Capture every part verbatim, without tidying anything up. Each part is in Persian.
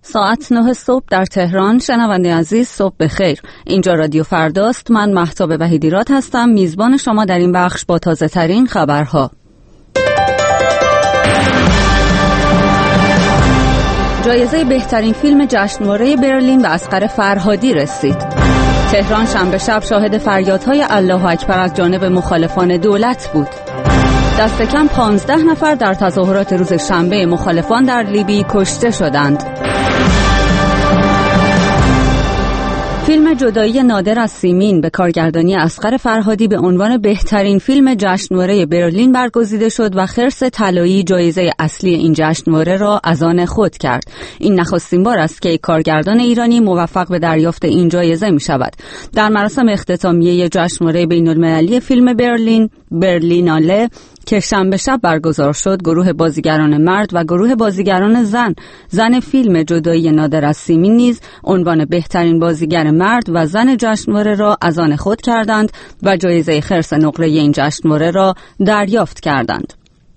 ساعت نه صبح در تهران. شنونده عزیز صبح بخیر. اینجا رادیو فرداست. من مهتاب وحیدیراد هستم، میزبان شما در این بخش با تازه ترین خبرها. جایزه بهترین فیلم جشنواره برلین به اصغر فرهادی رسید. تهران شنبه شب شاهد فریادهای الله اکبر از جانب مخالفان دولت بود. دست کم پانزده نفر در تظاهرات روز شنبه مخالفان در لیبی کشته شدند. فیلم جدایی نادر از سیمین به کارگردانی اصغر فرهادی به عنوان بهترین فیلم جشنواره برلین برگزیده شد و خرس طلایی جایزه اصلی این جشنواره را از آن خود کرد. این نخستین بار است که یک کارگردان ایرانی موفق به دریافت این جایزه می شود. در مراسم اختتامیه جشنواره بین‌المللی فیلم برلین، برلیناله، که شنبه شب برگزار شد، گروه بازیگران مرد و گروه بازیگران زن زن فیلم جدایی نادر از سیمین نیز عنوان بهترین بازیگر مرد و زن جشنواره را از آن خود کردند و جایزه خرس نقره این جشنواره را دریافت کردند.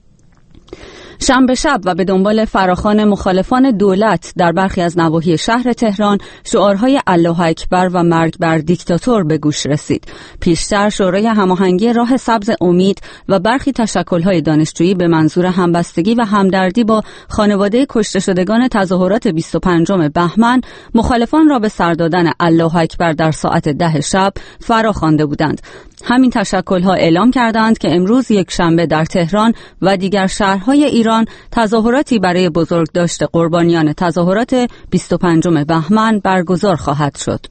شنبه شب و به دنبال فراخوان مخالفان دولت در برخی از نواحی شهر تهران شعارهای الله اکبر و مرگ بر دیکتاتور به گوش رسید. پیشتر شورای هماهنگی راه سبز امید و برخی تشکل‌های دانشجویی به منظور همبستگی و همدردی با خانواده کشته شدگان تظاهرات بیست و پنجم بهمن مخالفان را به سر دادن الله اکبر در ساعت ده شب فراخوانده بودند. همین تشکل‌ها اعلام کردند که امروز یک شنبه در تهران و دیگر شهرهای ایران تظاهراتی برای بزرگداشت قربانیان تظاهرات بیست و پنجم بهمن برگزار خواهد شد.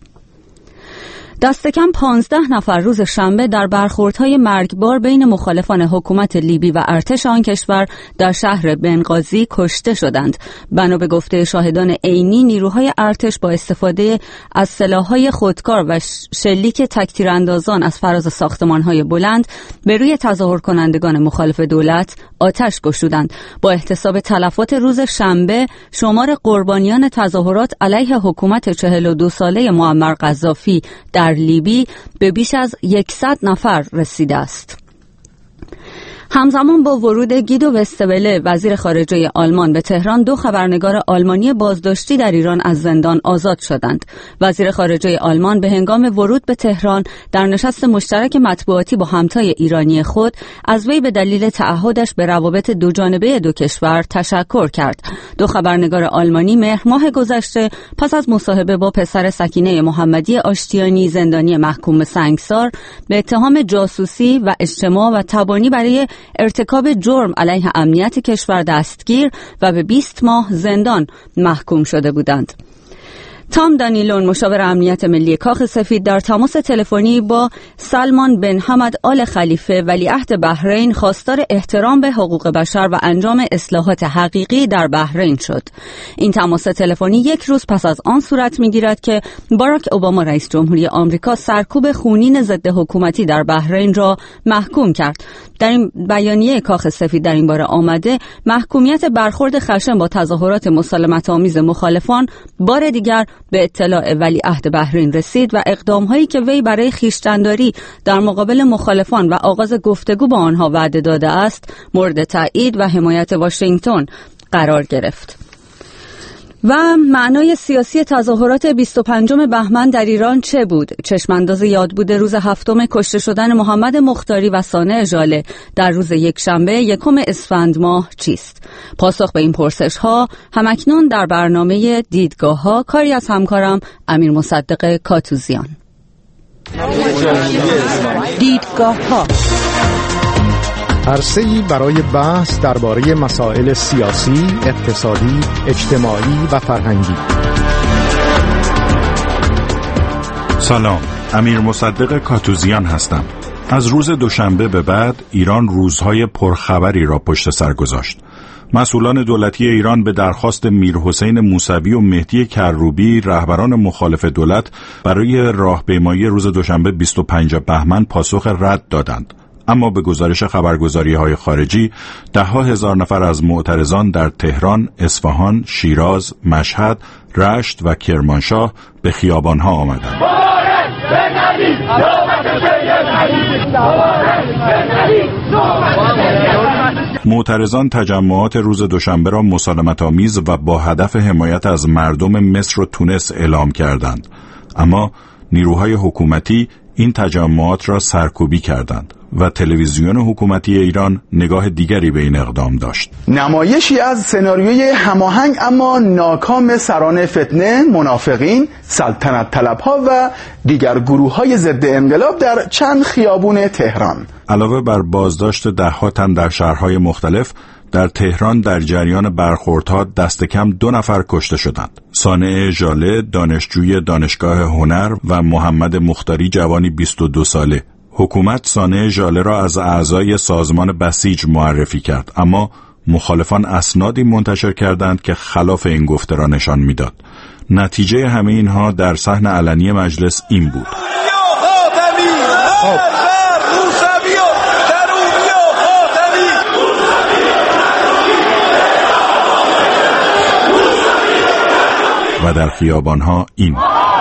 دست کم پانزده نفر روز شنبه در برخوردهای مرگبار بین مخالفان حکومت لیبی و ارتش آن کشور در شهر بنغازی کشته شدند. بنا به گفته شاهدان عینی، نیروهای ارتش با استفاده از سلاح‌های خودکار و شلیک تک‌تیراندازان از فراز ساختمان‌های بلند به روی تظاهر کنندگان مخالف دولت آتش گشودند. با احتساب تلفات روز شنبه، شمار قربانیان تظاهرات علیه حکومت چهل و دو ساله معمر قذافی در لیبی به بیش از صد نفر رسیده است. همزمان با ورود گیدو وستوله وزیر خارجه آلمان به تهران، دو خبرنگار آلمانی بازداشتی در ایران از زندان آزاد شدند. وزیر خارجه آلمان به هنگام ورود به تهران در نشست مشترک مطبوعاتی با همتای ایرانی خود از وی به دلیل تعهدش به روابط دو جانبه دو کشور تشکر کرد. دو خبرنگار آلمانی مهر ماه گذشته پس از مصاحبه با پسر سکینه محمدی آشتیانی، زندانی محکوم به سنگسار، به اتهام جاسوسی و اجتماع و تبانی برای ارتکاب جرم علیه امنیت کشور دستگیر و به بیست ماه زندان محکوم شده بودند. تام دانیلون، مشاور امنیت ملی کاخ سفید، در تماس تلفنی با سلمان بن حمد آل خلیفه ولیعهد بحرین خواستار احترام به حقوق بشر و انجام اصلاحات حقیقی در بحرین شد. این تماس تلفنی یک روز پس از آن صورت می‌گیرد که باراک اوباما رئیس جمهوری آمریکا سرکوب خونین ضد حکومتی در بحرین را محکوم کرد. در این بیانیه کاخ سفید در این باره آمده محکومیت برخورد خشن با تظاهرات مسالمت‌آمیز مخالفان بار دیگر به اطلاع ولیعهد بحرین رسید و اقدام‌هایی که وی برای خویشتن‌داری در مقابل مخالفان و آغاز گفتگو با آنها وعده داده است مورد تایید و حمایت واشنگتن قرار گرفت. و معنای سیاسی تظاهرات بیست و پنجم بهمن در ایران چه بود؟ چشمانداز یادبود روز هفتم کشته شدن محمد مختاری و صانع ژاله در روز یکشنبه یکم اسفند ماه چیست؟ پاسخ به این پرسش ها همکنون در برنامه دیدگاه ها، کاری از همکارم امیر مصدق کاتوزیان. دیدگاه ها عرصه‌ای برای بحث درباره مسائل سیاسی، اقتصادی، اجتماعی و فرهنگی. سلام، امیر مصدق کاتوزیان هستم. از روز دوشنبه به بعد ایران روزهای پرخبری را پشت سر گذاشت. مسئولان دولتی ایران به درخواست میرحسین موسوی و مهدی کروبی، رهبران مخالف دولت، برای راهپیمایی روز دوشنبه بیست و پنجم بهمن پاسخ رد دادند. اما به گزارش خبرگزاری‌های خارجی، ده ها هزار نفر از معترضان در تهران، اصفهان، شیراز، مشهد، رشت و کرمانشاه به خیابان‌ها آمدند. معترضان تجمعات روز دوشنبه را مسالمت‌آمیز و با هدف حمایت از مردم مصر و تونس اعلام کردند، اما نیروهای حکومتی این تجمعات را سرکوبی کردند و تلویزیون حکومتی ایران نگاه دیگری به این اقدام داشت. نمایشی از سناریوی هماهنگ اما ناکام سران فتنه، منافقین، سلطنت طلبها و دیگر گروه‌های ضد انقلاب در چند خیابون تهران. علاوه بر بازداشت ده‌ها تن در شهرهای مختلف، در تهران در جریان برخوردها دست کم دو نفر کشته شدند. صانع ژاله، دانشجوی دانشگاه هنر، و محمد مختاری، جوانی بیست و دو ساله. حکومت صانع ژاله را از اعضای سازمان بسیج معرفی کرد، اما مخالفان اسنادی منتشر کردند که خلاف این گفته را نشان میداد. نتیجه همه اینها در صحن علنی مجلس این بود: و در خیابانها این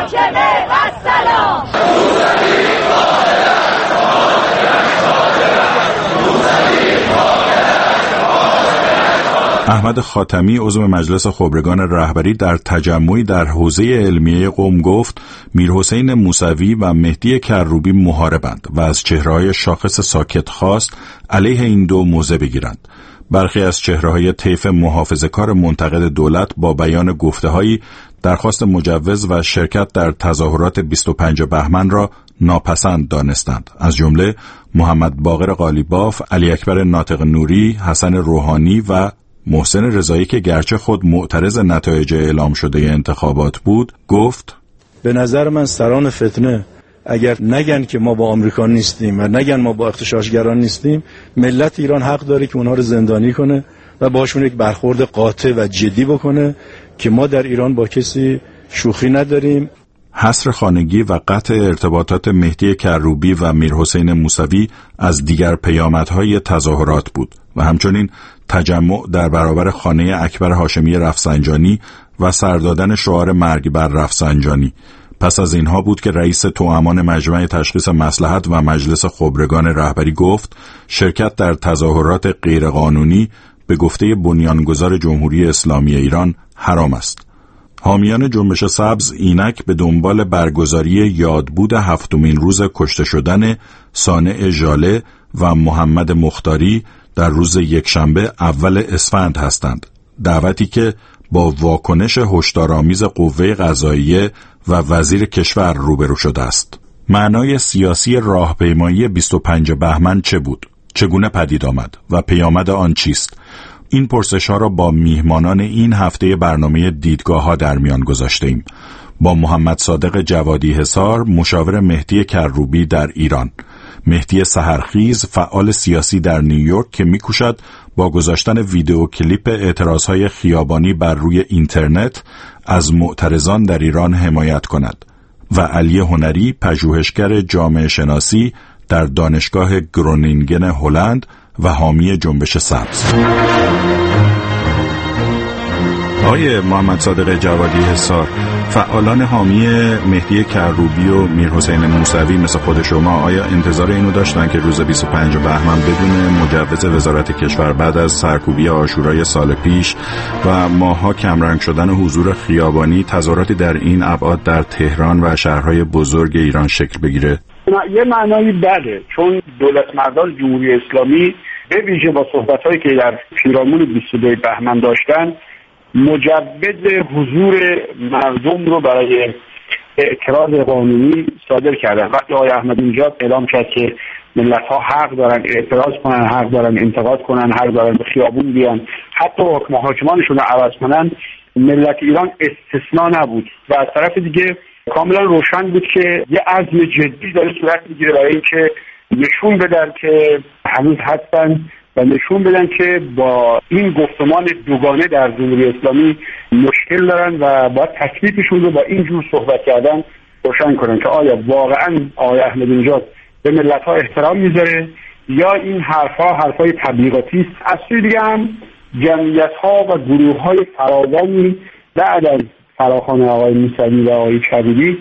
احمد خاتمی، عضو مجلس خبرگان رهبری، در تجمعی در حوزه علمیه قم گفت میرحسین موسوی و مهدی کروبی محاربند و از چهره‌های شاخص ساکت خواست علیه این دو موضع بگیرند. برخی از چهره‌های طیف محافظه‌کار منتقد دولت با بیان گفته‌هایی درخواست مجوز و شرکت در تظاهرات بیست و پنجم بهمن را ناپسند دانستند، از جمله محمد باقر قالیباف، علی اکبر ناطق نوری، حسن روحانی و محسن رضایی که گرچه خود معترض نتایج اعلام شده انتخابات بود، گفت به نظر من سران فتنه اگر نگن که ما با آمریکا نیستیم و نگن ما با اغتشاشگران نیستیم، ملت ایران حق داره که اونها رو زندانی کنه و باشون یک برخورد قاطع و جدی بکنه که ما در ایران با کسی شوخی نداریم. حصر خانگی و قطع ارتباطات مهدی کروبی و میرحسین موسوی از دیگر پیامدهای تظاهرات بود و همچنین تجمع در برابر خانه اکبر هاشمی رفسنجانی و سردادن شعار مرگ بر رفسنجانی. پس از اینها بود که رئیس توامان مجمع تشخیص مصلحت و مجلس خبرگان رهبری گفت شرکت در تظاهرات غیرقانونی به گفته بنیانگذار جمهوری اسلامی ایران حرام است. حامیان جنبش سبز اینک به دنبال برگزاری یادبود هفتمین روز کشته شدن صانع ژاله و محمد مختاری در روز یکشنبه اول اسفند هستند. دعوتی که با واکنش هشدارآمیز قوه قضاییه و وزیر کشور روبرو شده است. معنای سیاسی راهپیمایی بیست و پنجم بهمن چه بود؟ چگونه پدید آمد و پیامد آن چیست؟ این پرسش‌ها را با میهمانان این هفته برنامه دیدگاه‌ها در میان گذاشتیم. با محمد صادق جوادی حصار، مشاور مهدی کروبی در ایران، مهدی سحرخیز، فعال سیاسی در نیویورک که می‌کوشد با گذاشتن ویدیو کلیپ اعتراضهای خیابانی بر روی اینترنت از معترضان در ایران حمایت کند، و علی هنری، پژوهشگر جامعه شناسی در دانشگاه گرونینگن هلند و حامی جنبش سبز. آقای محمد صادق جوادی حصار، فعالان حامی مهدی کروبی و میرحسین موسوی مثل خود شما آیا انتظار اینو داشتن که روز بیست و پنجم بهمن بدون مجوز وزارت کشور بعد از سرکوبی عاشورای سال پیش و ماها کمرنگ شدن حضور خیابانی تظاهراتی در این ابعاد در تهران و شهرهای بزرگ ایران شکل بگیره؟ یه معنایی بله، چون دولت مردان جمهوری اسلامی به ویژه با صحبت‌هایی که در پیرامون بیست و دوم بهمن داشتن مجوز حضور مردم رو برای اعتراض قانونی صادر کردن. وقتی آقای احمدی نژاد اعلام کرد که ملت‌ها حق دارن اعتراض کنن، حق دارن انتقاد کنن، حق دارن به خیابون بیان، حتی حاکمانشون رو عوض کنن، ملت ایران استثنا نبود و از طرف دیگه کاملا روشن بود که یه عزم جدی داره صورت میگیره برای اینکه نشون بدن که هنوز هستن و نشون بدن که با این گفتمان دوگانه در جمهوری اسلامی مشکل دارن و باید تکلیفشون رو با این جور صحبت کردن روشن کنن که آیا واقعا آقای احمدی نژاد به ملت‌ها احترام میذاره یا این حرف‌ها حرفای تبلیغاتی است. از سوی دیگه هم جمعیت‌ها و گروه‌های فراوانی بعد از فراخوان آقای موسوی و آقای کروبی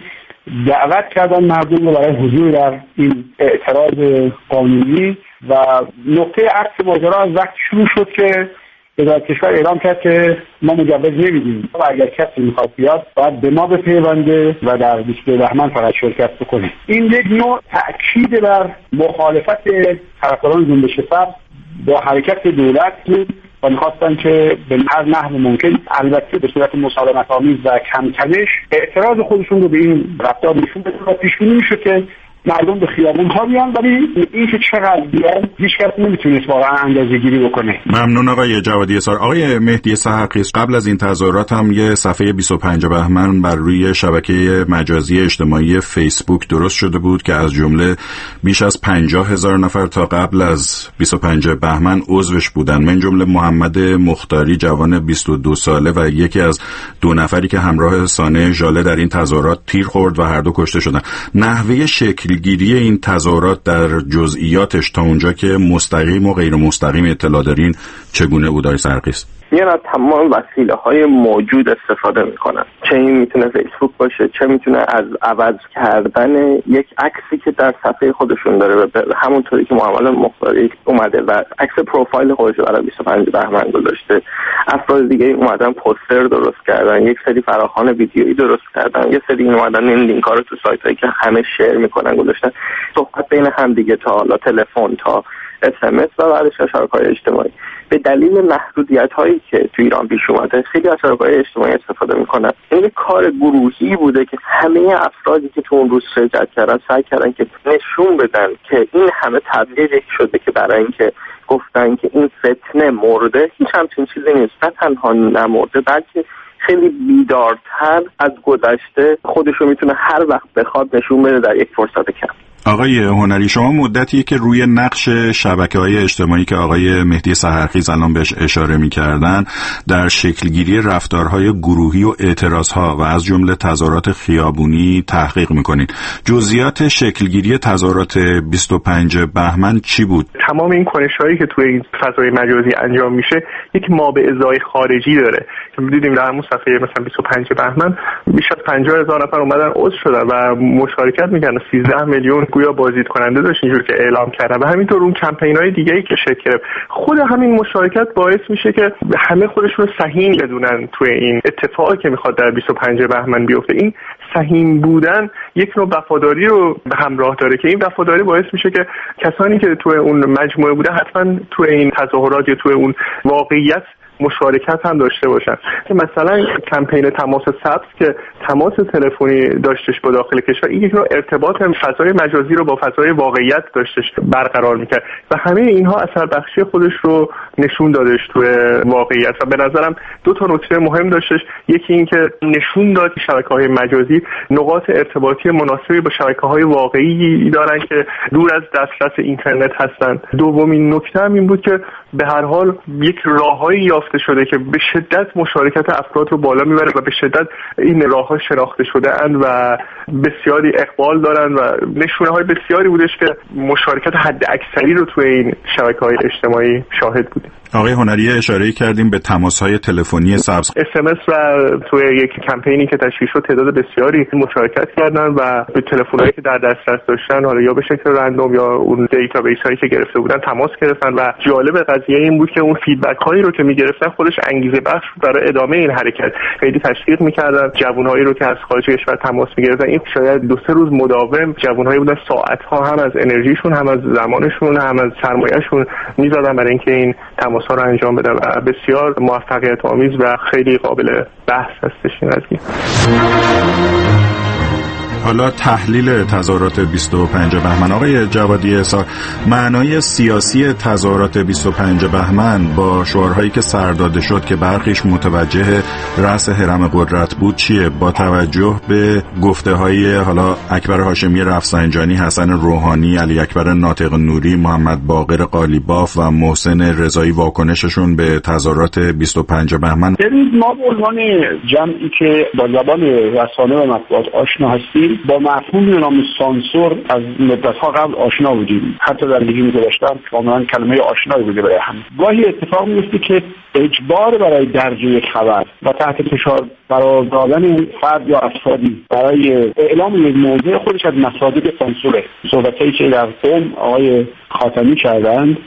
دعوت کردن مردم رو برای حضور در این اعتراض قانونی و نقطه عطف ماجرا از وقتی شروع شد که وزارت کشور اعلام کرد که ما مجوز نمیدیم و اگر کسی میخواد بیاد باید به ما بپیونده و در بیست و دو بهمن فقط شرکت بکنه. این یک نوع تأکید بر مخالفت طرفداران جنبش سبز با حرکت دولت بود و میخواستن که به هر نحو ممکن، البته به صورت مسالمت آمیز و کمتنش، اعتراض خودشون رو به این رفتار نشون بدن و پیش بینی میشه که مردم به خیابون ها بیان، ولی این که چقدر بیان هیچ کس نمیتونست واقعا اندازه گیری بکنه. ممنون آقای جوادی اسار. آقای مهدی سحقی، قبل از این تظاهرات هم یه صفحه بیست و پنج بهمن بر روی شبکه مجازی اجتماعی فیسبوک درست شده بود که از جمله بیش از پنجاه هزار نفر تا قبل از بیست و پنج بهمن عضوش بودن، من جمله محمد مختاری جوان بیست و دو ساله و یکی از دو نفری که همراه سانه ژاله در این تظاهرات تیر خورد و هر دو کشته شدن. نحوه شکل گیری این تظاهرات در جزئیاتش تا اونجا که مستقیم و غیر مستقیم اطلاع دارین چگونه بود آقای سرقیس؟ میان از تمام وسیله های موجود استفاده میکنن، چه این میتونه فیسبوک باشه، چه میتونه از عوض کردن یک عکسی که در صفحه خودشون داره و همونطوری که محمد مختاری اومده و عکس پروفایل خودش برای بیست و پنج بهمن گذاشته، افراد دیگه اومدن پوستر درست کردن، یک سری فراخوان ویدیویی درست کردن، یک سری اومدن این لینک ها رو تو سایت هایی که همه شیر میکنن گذاشتن، صحبت بین هم دیگه تا حالا تلفن تا اس ام اس و بعدش شبکه‌های اجتماعی. به دلیل محدودیت‌هایی که تو ایران پیش اومده خیلی از شبکه‌های اجتماعی استفاده می‌کنن. این کار گروهی بوده که همه افرادی که تو اون روز شرکت کردن سعی کردن که نشون بدن که این همه تبلیغ شده که برای اینکه گفتن که این فتنه مرده، هیچ همچین چیزی نیست. نه تنها نمرده بلکه خیلی بیدارتر از گذشته خودشو میتونه هر وقت بخواد نشون بده در یک فرصت کم. آقای هنری، شما مدتیه که روی نقش شبکه‌های اجتماعی که آقای مهدی سحقی الان بهش اشاره می‌کردن در شکلگیری رفتارهای گروهی و اعتراضها و از جمله تظاهرات خیابونی تحقیق می‌کنید. جزئیات شکلگیری تظاهرات بیست و پنج بهمن چی بود؟ تمام این کنش‌هایی که توی این فضای مجازی انجام میشه یک مابعضای خارجی داره. دیدیم در همون صفحه مثلا بیست و پنج بهمن بیش از پنجاه هزار نفر اومدن عضو شدن و مشارکت می‌کردن. سیزده میلیون گویا بازدید کننده داشت اینجور که اعلام کردن و همینطور اون کمپین‌های دیگه‌ای که شکل گرفت. خود همین مشارکت باعث میشه که همه خودشون رو سهیم بدونن توی این اتفاقی که میخواد در بیست و پنج بهمن بیفته. این سهیم بودن یک نوع وفاداری رو به همراه داره که این وفاداری باعث میشه که کسانی که توی اون مجموعه بوده حتما توی این تظاهرات یا توی اون واقعیت مشارکت هم داشته باشن. که مثلا کمپین تماس سبز که تماس تلفنی داشتش با داخل کشور، این یک نوع ارتباط هم فضای مجازی رو با فضای واقعیت داشتش برقرار میکرد و همه اینها اثر بخشی خودش رو نشون دادش توی واقعیت و به نظرم دو تا نکته مهم داشتش. یکی این که نشون داد که شبکه‌های مجازی نقاط ارتباطی مناسبی با شبکه‌های واقعی دارن که دور از دسترس اینترنت هستن. دومین نکته هم این بود که به هر حال یک راههایی یافته شده که به شدت مشارکت افراد رو بالا میبره و به شدت این راهها شناخته شده اند و بسیاری اقبال دارن و نشونه های بسیاری بودش که مشارکت حد اکثری رو توی این شبکه‌های اجتماعی شاهد بودیم. آقای هنری اشاره کردیم به تماس‌های تلفنی سبز، اس ام اس و توی یک کمپینی که تشکیل شد تعداد بسیاری مشارکت کردن و به تلفن‌هایی که در دسترس داشتن حالا یا به شکل رندوم یا اون دیتابیس هایی که گرفته بودن تماس گرفتن و جالب قضیه این بود که اون فیدبک هایی رو که می‌گرفتن خودش انگیزه بخش برای ادامه این حرکت. خیلی تشویق می‌کردن جوانهایی رو که از خارج کشور تماس می‌گرفتن. این شاید دو سه روز مداوم جوانهایی بودن ساعت‌ها هم از انرژیشون هم از زمانشون هم از سرمایه‌شون می‌زدن برای اینکه این تماس‌ها رو انجام بدن و بسیار موفقیت آمیز و خیلی قابل بحث هستش این قضیه. حالا تحلیل تظاهرات بیست و پنج بهمن. آقای جوادی اسار، معنای سیاسی تظاهرات بیست و پنج بهمن با شعارهایی که سر داده شد که برخیش متوجه رأس هرم قدرت بود چیه؟ با توجه به گفته‌های حالا اکبر هاشمی رفسنجانی، حسن روحانی، علی اکبر ناطق نوری، محمد باقر قالیباف و محسن رضایی، واکنششون به تظاهرات بیست و پنج بهمن. ببینید ما به عنوان جمعی که با زبان رسانه و مطبوعات آشنا هستیم ولی با مفهوم نام سانسور از مدت‌ها قبل آشنا بودیم، حتی در رژیم گذشته کاملا کلمه آشنایی بوده برای هم. گاهی اتفاق میفته که اجبار برای درج یک خبر و تحت فشار قرار دادن فرد یا افرادی برای اعلام یک موضوع خودش از مصادیق سانسوره. صحبتایی که در قم آقای خاتمی کردند.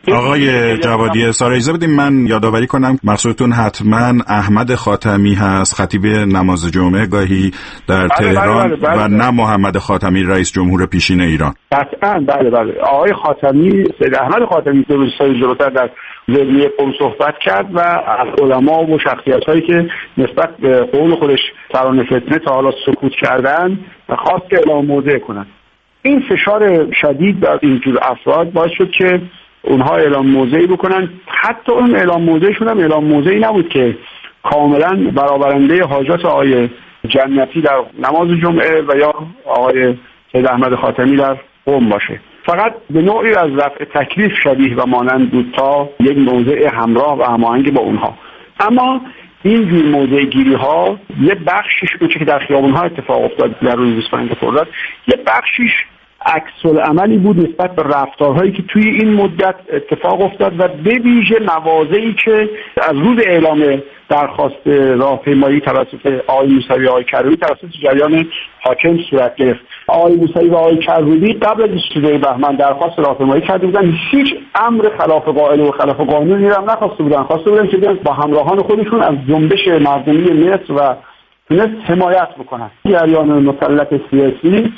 آقای جوادی سارایزه بدیم من یادآوری کنم مقصودتون حتما احمد خاتمی هست، خطیب نماز جمعه گاهی در بله تهران بله بله بله. و نه محمد خاتمی رئیس جمهور پیشین ایران. قطعا بله بله. آقای خاتمی، سید احمد خاتمی دو روز جلوتر در زمینه قم صحبت کرد و از علما و شخصیت‌هایی که نسبت به قول خودش ترانه فتنه تا حالا سکوت کردن و خواست که اعلام موضع کنند. این فشار شدید بر اینجور افراد باعث شد که اونها اعلام موضعی بکنن. حتی اون اعلام موضعشون هم اعلام موضعی نبود که کاملا برآورنده حاجات آقای جنتی در نماز جمعه و یا آقای سید احمد خاتمی در قم باشه، فقط به نوعی از رفع تکلیف شبیه و مانند بود تا یک موضع همراه و هماهنگ با اونها. اما این جور موضع گیری ها یه بخشش بود که در خیابون ها اتفاق افتاد در روز بیست و پنج خرداد، یه بخشش عکس العملی بود نسبت به رفتارهایی که توی این مدت اتفاق افتاد و به ویژه مواضعی که از روز اعلام درخواست راهپیمایی توسط آقای موسوی و آقای کروبی توسط جریان حاکم صورت گرفت. آقای موسوی و آقای کروبی قبل از بیست و دو بهمن درخواست راهپیمایی کرده بودن، هیچ امر خلاف قائل و خلاف قانونی هم نخواسته بودن، خواسته بودن که با همراهان خودشون از جنبش مردمی مصر و تونس حمایت بکنن. جریان مسلط سیاسی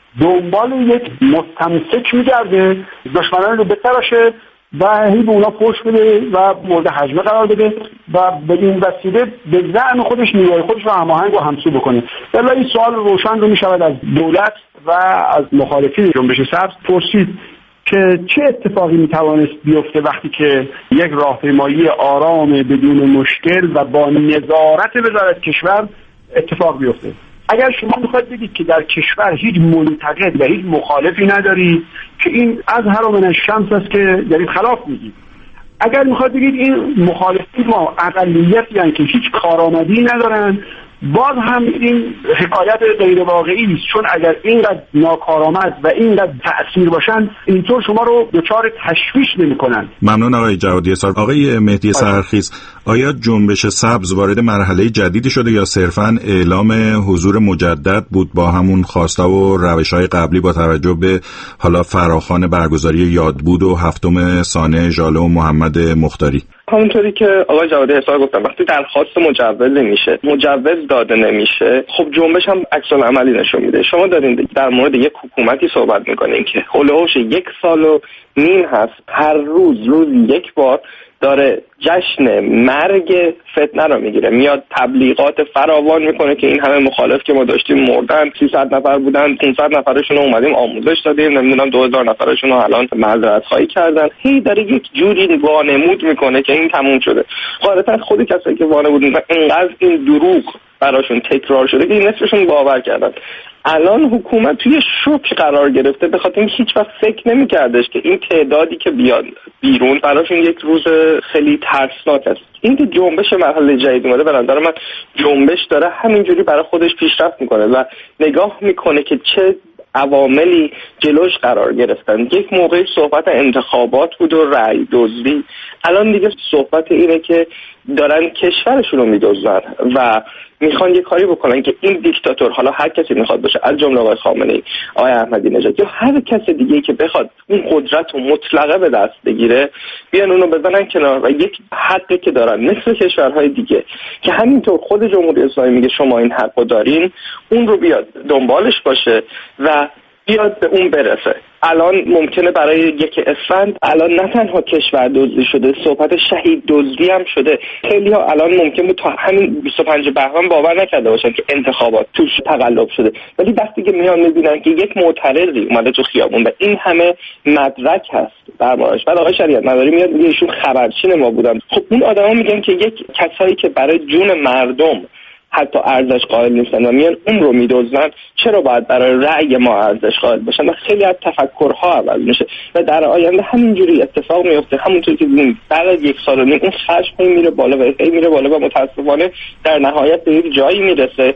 دنبال یک مستمسک میگرده، دشمنان رو بتراشه و هی به اونا پشت بده و مورد حجمه قرار بده و به این وسیله به زعم خودش نیروی خودش رو هماهنگ و همسو بکنه. ولی این سوال روشن رو میشود از دولت و از مخالفین جنبش سبز پرسید که چه اتفاقی میتوانست بیفته وقتی که یک راهپیمایی آرام بدون مشکل و با نظارت وزارت کشور اتفاق بیفته. اگر شما میخواید بگید که در کشور هیچ منتقد و هیچ مخالفی نداری که این از هر من الشمس است که دارید خلاف میگید. اگر میخواید بگید این مخالفین ما اقلیتی هستند که هیچ کارآمدی ندارن، باز هم این حکایت غیر واقعی است، چون اگر اینقدر ناکارآمد و اینقدر تأثیر باشن اینطور شما رو دچار تشویش نمی‌کنن. ممنون آقای جوادی سار. آقای مهدی سحرخیز، آیا جنبش سبز وارد مرحله جدیدی شده یا صرفاً اعلام حضور مجدد بود با همون خواسته و روش‌های قبلی با توجه به حالا فراخوان برگزاری یادبود و هفتم سانحه ژاله و محمد مختاری؟ همونطوری که آقای جوادی اصرار گفتن، وقتی درخواست مجوز نمیشه، مجوز داده نمیشه، خب جنبش هم عکس العملی نشون میده. شما دارین در مورد یک حکومتی صحبت میکنین که هولوش یک سال و نیم هست هر روز روز یک بار داره جشن مرگ فتنه رو میگیره، میاد تبلیغات فراوان میکنه که این همه مخالف که ما داشتیم مردن، سیصد نفر بودن، پانصد نفرشون رو اومدیم آموزش دادیم، نمیدونم دو هزار نفرشون رو الان معذرت خواهی کردن. هی داره یک جوری وانمود میکنه که این تموم شده. غالبا خود کسایی که وانمود میکنن اینقدر این دروغ براشون تکرار شده که این نصفشون باور کردن. الان حکومت توی شوک قرار گرفته به خاطر اینکه هیچ وقت فکر نمی‌کردش که این تعدادی که بیاد بیرون براشون یک روز خیلی ترسناک است. این که جنبش مرحله جدید اومده، به نظر من جنبش داره همینجوری برای خودش پیشرفت میکنه و نگاه میکنه که چه عواملی جلوش قرار گرفتن. یک موقع صحبت انتخابات بود و رأی دزدی، الان دیگه صحبت اینه که دارن کشورشون رو میدزدن و میخوان یه کاری بکنن که این دیکتاتور، حالا هر کسی میخواد باشه، از جمله آقای خامنه‌ای، آقای احمدی نژاد یا هر کس دیگه‌ای که بخواد اون قدرت رو مطلقه به دست بگیره، بیان اونو بزنن کنار و یک حقی که دارن مثل کشورهای دیگه که همینطور خود جمهوری اسلامی میگه شما این حقو دارین، اون رو بیاد دنبالش باشه و بیاد به اون برسه. الان ممکنه برای یک اسفند الان نه تنها کشور دزدی شده، صحبت شهید دزدی هم شده. خیلی ها الان ممکنه تا همین بیست و پنج بهمن باور نکرده باشن که انتخابات توش تقلب شده، ولی وقتی که میان میبینن که یک معترضی اومده تو خیابون و این همه مدرک هست دربارش، بعد آقای شریعت مداری میاد میگه ایشون خبرچین ما بودن، خب اون آدما میگن که یک کسایی که برای جون مردم حتی ارزش قائل نیستن و میان اون رو میدوزن، چرا باید برای رأی ما ارزش قائل باشن؟ و خیلی از تفکرها عوض میشه و در آینده همینجوری اتفاق میفته. همونطوری که دیدیم بعد از یک سال و نیم این خشم میره بالا و هی میره بالا و متاسفانه در نهایت به یک جایی میرسه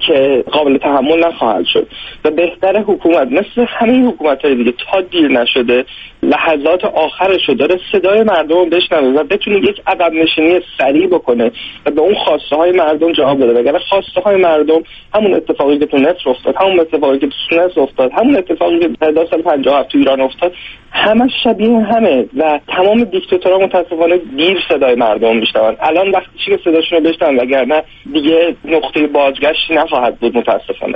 که قابل تحمل نخواهد شد و بهتر حکومت مثل همه حکومت‌های دیگه تا دیر نشده لحظات آخرش رو داره صدای مردم رو بشنوه و بتونه یک عقب نشینی سریع بکنه و به اون خواسته های مردم جواب بده. وگرنه خواسته های مردم همون اتفاقی که تو نصر افتاد، همون اتفاقی که تو تونس افتاد، همون اتفاقی که در سال پنجاه و هفت تو ایران افتاد، همه شبیه همه و تمام دیکتاتورها متاسفانه دیر صدای مردم میشنون. الان وقتی که صداشون رو بشنون، وگرنه دیگه نقطه بازگشتی نخواهد بود متاسفانه.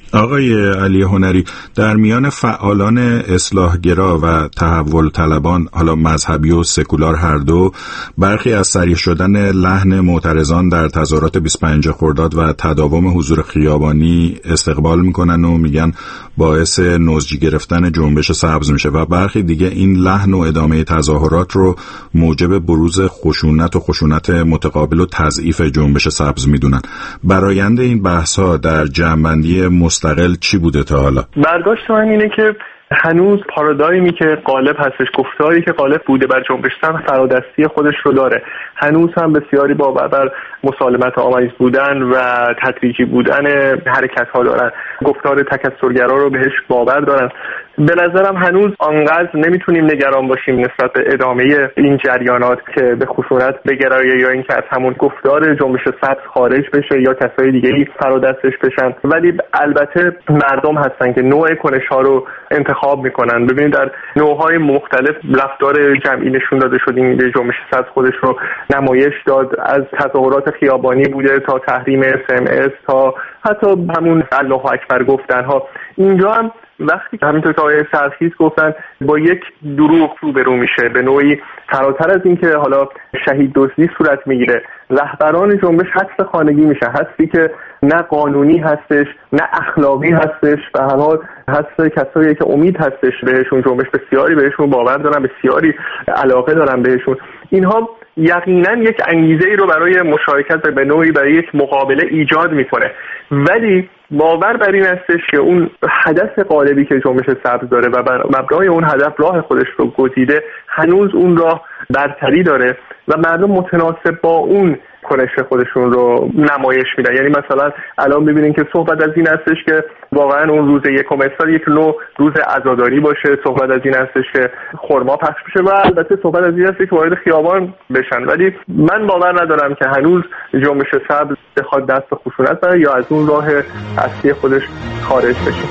آقای علی هنری، در میان فعالان اصلاحگرا و تحول طلبان، حالا مذهبی و سکولار هر دو، برخی از صریح شدن لحن معترضان در تظاهرات بیست و پنجم خرداد و تداوم حضور خیابانی استقبال میکنن و میگن باعث نضج گرفتن جنبش سبز میشه و برخی دیگه این لحن و ادامه تظاهرات رو موجب بروز خشونت و خشونت متقابل و تضعیف جنبش سبز میدونن. برآیند این بحث‌ها در جمع‌بندی مستقل چی بوده تا حالا؟ برداشت من اینه که هنوز پارادایمی که غالب هستش، گفتاری که غالب بوده بر جنبش سبز فرادستی خودش رو داره. هنوز هم بسیاری باور بر مسالمت آمیز بودن و تدریجی بودن حرکت ها دارن، گفتار تکثرگرا رو بهش باور دارن. به نظرم هنوز آنقدر نمیتونیم نگران باشیم نسبت به ادامه این جریانات که به خشونت بگرایه یا اینکه از همون گفتار جنبش سبز خارج بشه یا کسای دیگه‌ای فرادستش بشن. ولی البته مردم هستن که نوع کنش ها رو انتخاب میکنن. ببینید در نوع‌های مختلف رفتار جمعی نشون داده شد. این جنبش سبز خودش رو نمایش داد، از تظاهرات خیابانی بوده تا تحریم اس ام اس تا حتی همون الله اکبر گفتن ها. اینجا هم وقتی همینطور که آقای سرخیز گفتن با یک دروغ روبرو میشه، به نوعی فراتر از این که حالا شهید دزدی صورت میگیره، رهبران جنبش حذف خانگی میشه، حذفی که نه قانونی هستش نه اخلاقی هستش، به هر حال حذف کسایی که امید هستش بهشون، جنبش بسیاری بهشون باور دارن، بسیاری علاقه دارن بهشون. اینها یقینا یک انگیزه ای رو برای مشارکت و به نوعی برای یک مقابله ایجاد میکنه. ولی باور بر این هستش که اون هدف غالبی که جنبش سبز داره و بر مبنای اون هدف راه خودش رو گزیده، هنوز اون راه برتری داره و مردم متناسب با اون کنش خودشون رو نمایش میدن. یعنی مثلا الان ببینین که صحبت از این هستش که واقعا اون روز یکم اسفند یک نوع روز عزاداری باشه، صحبت از این هستش که خرما پخش بشه و البته صحبت از این هستش که وارد خیابان بشن. ولی من باور ندارم که هنوز جنبش سبز بخواد دست به خشونت بره یا از اون راه اصلی خودش خارج بشه.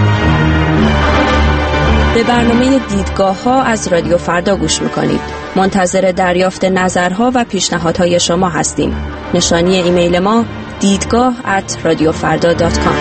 به برنامه دیدگاه ها از رادیو فردا گوش میکنید. منتظر دریافت نظرها و پیشنهادهای شما هستیم. نشانی ایمیل ما دیدگاه ات رادیو فردا دات کام.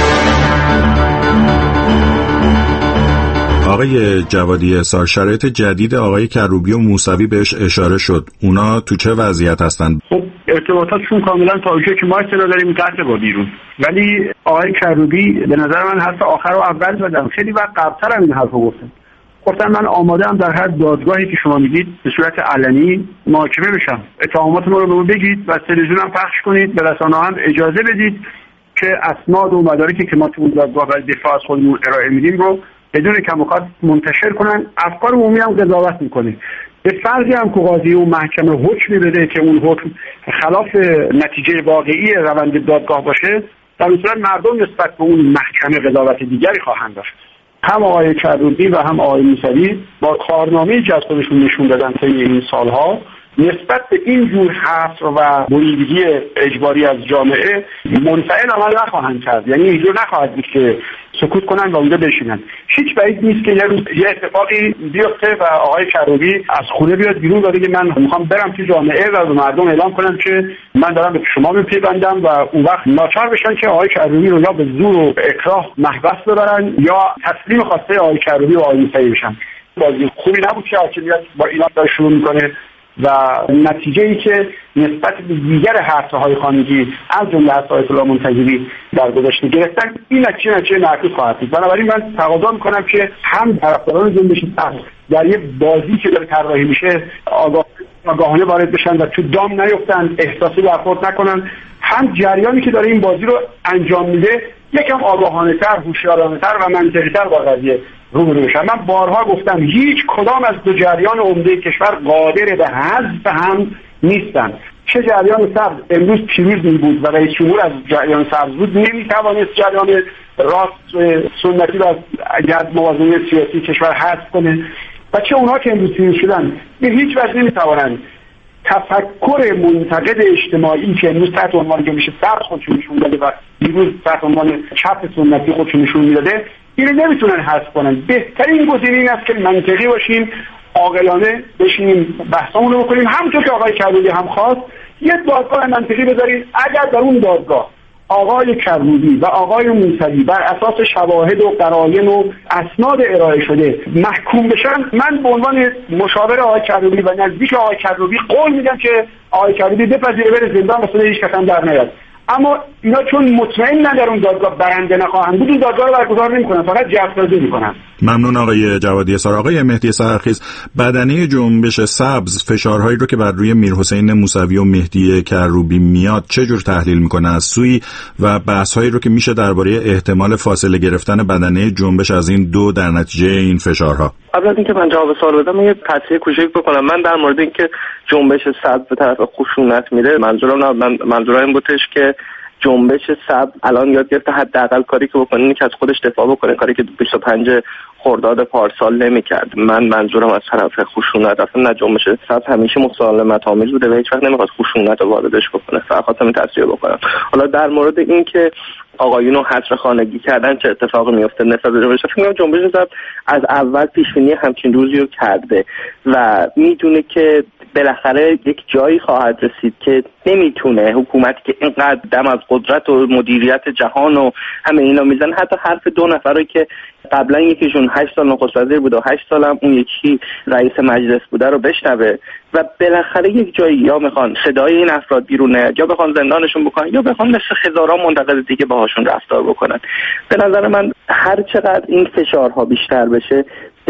آقای جوادی احصار، شرایط جدید آقای کروبی و موسوی بهش اشاره شد. اونا تو چه وضعیت هستن؟ خب ارتباطاتشون کاملا تا اونجایی که ما اطلاع داریم قطع با بیرون. ولی آقای کروبی به نظر من حرف آخر رو اول زدم، خیلی وقت قبل‌تر هم این حرفو گفتم. گفتم من آماده ام در هر دادگاهی که شما میگید به صورت علنی محاکمه بشم. اتهامات ما رو به من بگید و تلویزیون هم پخش کنید، به رسانه‌ها هم اجازه بدید که اسناد و مدارکی که ما تو اون دادگاه برای دفاع از خودمون ارائه میدیم رو بدون کم و کاست منتشر کنن. افکار عمومی هم قضاوت میکنه. به فرضی هم که قاضی و محکمه حکمی بده که اون حکم خلاف نتیجه واقعی روند دادگاه باشه، در این صورت مردم نسبت به اون محکمه قضاوت دیگری خواهند داشت. هم آقای کروبی و هم آقای موسوی با کارنامه جز خودشون نشون دادن طی این سالها نسبت به این جور حصر و بریدگی اجباری از جامعه منفعل عمل نخواهند کرد. یعنی اینجور نخواهد بود که سکوت کنن و اونجا بشینن. هیچ بعید نیست که یه روز یه اتفاقی بیفته و آقای کروبی از خونه بیاد بیرون و بگه من میخوام برم تو جامعه و به مردم اعلام کنم که من دارم به شما میپیوندم و اون وقت ناچار بشن که آقای کروبی رو یا به زور و اکراه محبس ببرن یا تسلیم خواسته آقای کروبی و آقای موسوی بشن. بازی خوبی نبود که حاکمیت با اینا داره شروع میکنه و نتیجه ای که نسبت به دیگر حرفهای خانگی از جمله حرف آیت الله منتظری در گذشته گرفتن، این نتیجه نتیجه معکوس خواهد بود. بنابراین من تقاضا میکنم که هم طرفداران جنبش سبز در یک بازی که داره طراحی میشه آگاه آگاهانه وارد بشن و تو دام نیفتن، احساسی برخورد نکنن، هم جریانی که داره این بازی رو انجام میده یکم آگاهانه تر، هوشیارانه تر و منطقی تر با قضیه روبرو بشن. من بارها گفتم هیچ کدام از دو جریان عمده کشور قادر به حذف هم نیستن. چه جریان سبز امروز پیروز می بود و رئیس جمهور از جریان سبز بود، نمیتوانست جریان راست سنتی و اگر موازنه سیاسی کشور حذف کنه و چه اونها که امروز پیروز شدن به هیچ وجه نمیتوانند تفکر منتقد اجتماعی که امروز تحت عنوان جنبش سبز خودشون نشون داده و دیروز تحت عنوان چپ سنتی خودشون نشون میداده اینو نمیتونن حذف کنن. بهترین گزینه این است که منطقی باشیم، عاقلانه بشینیم بحثامون رو بکنیم، همونطور که آقای کروبی هم خواست یه دادگاه منطقی بذاریم. اگر در اون دادگاه آقای کروبی و آقای موسوی بر اساس شواهد و قرائن و اسناد ارائه شده محکوم بشن، من به عنوان مشاور آقای کروبی و نزدیک آقای کروبی قول میدم که آقای کروبی بپذیره بره زندان و صدای هیچ کس هم در نیاد. اما اینا چون مطمئن در اون دادگاه برنده نخواهند بود، اون دادگاه رو برگزار نمی‌کنن، فقط جعفرسازی می‌کنن. ممنون آقای جوادی اسار. آقای مهدی سحرخیز، بدنه جنبش سبز فشارهایی رو که بر روی میرحسین موسوی و مهدی کروبی میاد چه جور تحلیل میکنه از سوی و بحث‌هایی رو که میشه درباره احتمال فاصله گرفتن بدنه جنبش از این دو در نتیجه این فشارها؟ قبل از اینکه من جواب سوال بدم یه تصحیح کوچیک بکنم. من در مورد اینکه جنبش سبز به طرف خشونت میره منظورم نه، من منظورم این بودش که جنبش سبز الان یاد گرفته حداقل کاری که بکنه اینه که از خودش دفاع بکنه، کاری که بیست و پنج خرداد پارسال نمی‌کرد. من منظورم از طرف خشونت اصلا نه، جنبش سبز همیشه مسالمت آمیز بوده و هیچ وقت نمی‌خواست خشونت رو واردش بکنه، فقط خواستم این تصحیح بکنم. حالا در مورد این که آقایون رو حصر خانگی کردن چه اتفاقی میفته نسبت به جنبش سبز، جنبش سبز از اول پیش‌بینی همچین روزی رو کرده و میدونه که بالاخره یک جایی خواهد رسید که نمیتونه حکومتی که اینقدر دم از قدرت و مدیریت جهان و همه اینا میزنه، حتی حرف دو نفری که قبلا یکیشون هشت سال نخست وزیر بود و هشت سال هم اون یکی رئیس مجلس بوده رو بشنوه و بالاخره یک جایی یا میخوان صدای این افراد بیرونه یا بخوان زندانشون بکنن یا بخوان مثل هزاران منتقد دیگه باهاشون رفتار بکنن. به نظر من هر چقدر این فشارها بیشتر بشه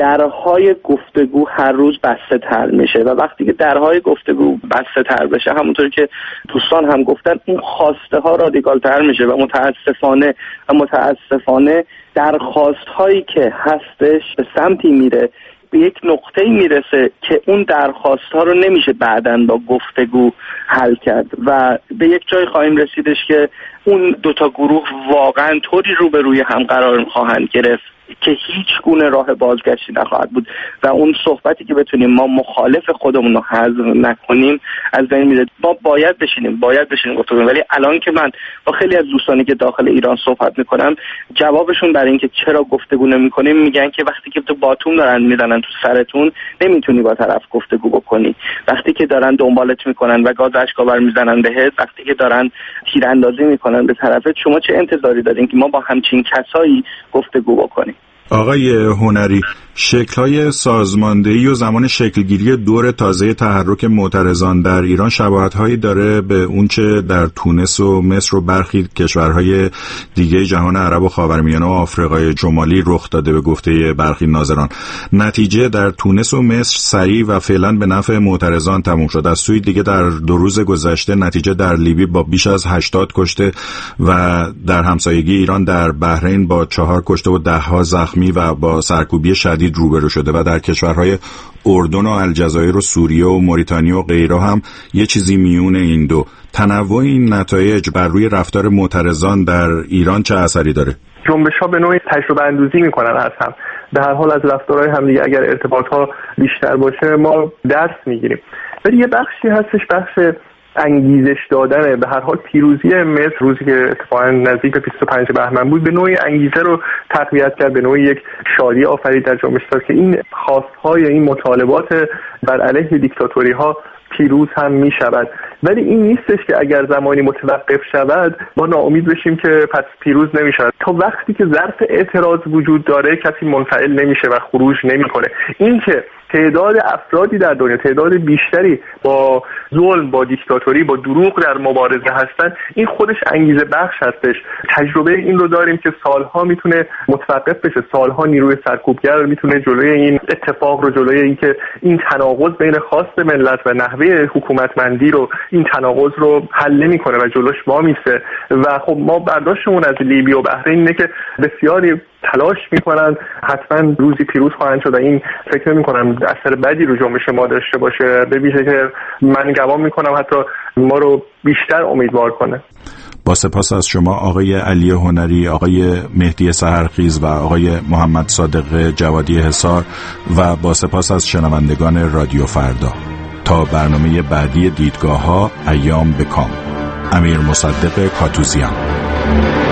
درهای گفتگو هر روز بسته تر میشه و وقتی که درهای گفتگو بسته تر بشه همونطور که دوستان هم گفتن اون خواسته ها رادیکال تر میشه و متاسفانه و متاسفانه درخواست هایی که هستش به سمتی میره به یک نقطه‌ای میرسه که اون درخواست ها رو نمیشه بعداً با گفتگو حل کرد و به یک جای خواهیم رسیدش که اون دوتا گروه واقعاً طوری روبروی هم قرار خواهند گرفت که هیچ گونه راه بازگشتی نخواهد بود و اون صحبتی که بتونیم ما مخالف خودمون رو حذف نکنیم از بین میره. ما باید بشینیم باید بشینیم گفتگو، ولی الان که من با خیلی از دوستانی که داخل ایران صحبت میکنم جوابشون برای اینکه چرا گفتگو نمیکنیم میگن که وقتی که تو باتوم دارن میزنن تو سرتون نمیتونی با طرف گفتگو بکنی، وقتی که دارن دنبالت میکنن و گاز اشک‌آور میزنن بهت، وقتی که دارن تیراندازی میکنن به طرفت، شما چه انتظاری دارین که ما با همچین کسایی گفتگو بکنیم؟ آقای هنری، شکل‌های سازماندهی و زمان شکلگیری دور تازه تحرک معترضان در ایران شباهت‌هایی داره به اونچه در تونس و مصر و برخی کشورهای دیگه جهان عرب و خاورمیانه و آفریقای شمالی رخ داده به گفته برخی ناظران. نتیجه در تونس و مصر سریع و فعلا به نفع معترضان تموم شد. از سوی دیگه در دو روز گذشته نتیجه در لیبی با بیش از هشتاد کشته و در همسایگی ایران در بحرین با چهار کشته و ده ها زخمی و با سرکوبی شدید روبرو شده و در کشورهای اردن و الجزایر و سوریه و موریتانیا و غیره هم یه چیزی میونه این دو. تنوع این نتایج بر روی رفتار معترضان در ایران چه اثری داره؟ جنبش‌ها به نوعی تجربه اندوزی میکنن از هم. به هر حال از رفتارهای همدیگه اگر ارتباط‌ها بیشتر باشه ما درس میگیریم. ولی یه بخشی هستش بخش انگیزش دادن. به هر حال پیروزی مصر روزی که اتفاقا نزدیک به بیست و پنج بهمن بود به نوعی انگیزه رو تقویت کرد، به نوعی یک شادی آفرید در جنبش که این خواست‌های این مطالبات بر علیه دیکتاتوری ها پیروز هم می شود. ولی این نیستش که اگر زمانی متوقف شود ما ناامید بشیم که پس پیروز نمی شود. تا وقتی که ظرف اعتراض وجود داره کسی منفعل نمیشه و خروج نمی کنه. این که تعداد افرادی در دنیا، تعداد بیشتری با ظلم، با دیکتاتوری، با دروغ در مبارزه هستن، این خودش انگیزه بخش هستش. تجربه این رو داریم که سالها میتونه متوقف بشه، سالها نیروی سرکوبگر میتونه جلوی این اتفاق رو، جلوی این که این تناقض بین خواست ملت و نحوه حکومتمندی رو، این تناقض رو حل نمیکنه و جلوش وامیسته. و خب ما برداشتمون از لیبی و بحرین اینه که بسیاری تلاش میکنن حتما روزی پیروز خواهند شد و این فکر نمیکنم اثر بدی رو جنبش ما داشته باشه. به ویژه که من گمان میکنم حتی ما رو بیشتر امیدوار کنه. با سپاس از شما آقای علی هنری، آقای مهدی سحرخیز و آقای محمد صادق جوادی حصار و با سپاس از شنوندگان رادیو فردا. تا برنامه بعدی دیدگاه ها، ایام بکام. امیر مصدق کاتوزیان.